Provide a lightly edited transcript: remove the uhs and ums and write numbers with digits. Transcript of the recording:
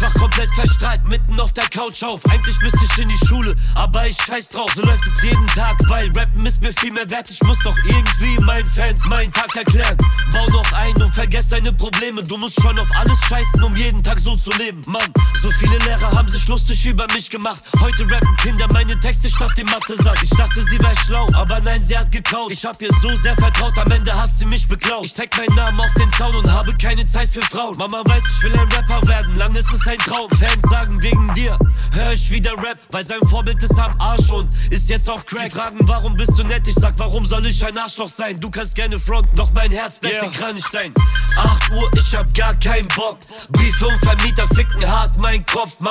einfach komplett verstrahlt, mitten auf der Couch auf. Eigentlich müsste ich in die Schule, aber ich scheiß drauf. So läuft es jeden Tag, weil Rappen ist mir viel mehr wert. Ich muss doch irgendwie meinen Fans meinen Tag erklären. Bau noch ein und vergess deine Probleme. Du musst schon auf alles scheißen, um jeden Tag so zu leben. Mann, so viele Lehrer haben sich lustig über mich gemacht. Heute rappen Kinder meine Texte statt dem Mathe-Satz. Ich dachte, sie wär schlau, aber nein, sie hat geklaut. Ich hab ihr so sehr vertraut, am Ende hat sie mich beklaut. Ich tag meinen Namen auf den Zaun und habe keine Zeit für Frauen. Mama weiß, ich will ein Rapper werden, lang ist es ein Traum. Fans sagen, wegen dir hör ich wieder Rap, weil sein Vorbild ist am Arsch und ist jetzt auf Crack. Sie fragen, warum bist du nett? Ich sag, warum soll ich ein Arschloch sein? Du kannst gerne fronten, doch mein Herz bleibt in Kranichstein. 8 Uhr, ich hab gar keinen Bock. Briefe und Vermieter ficken hart meinen Kopf.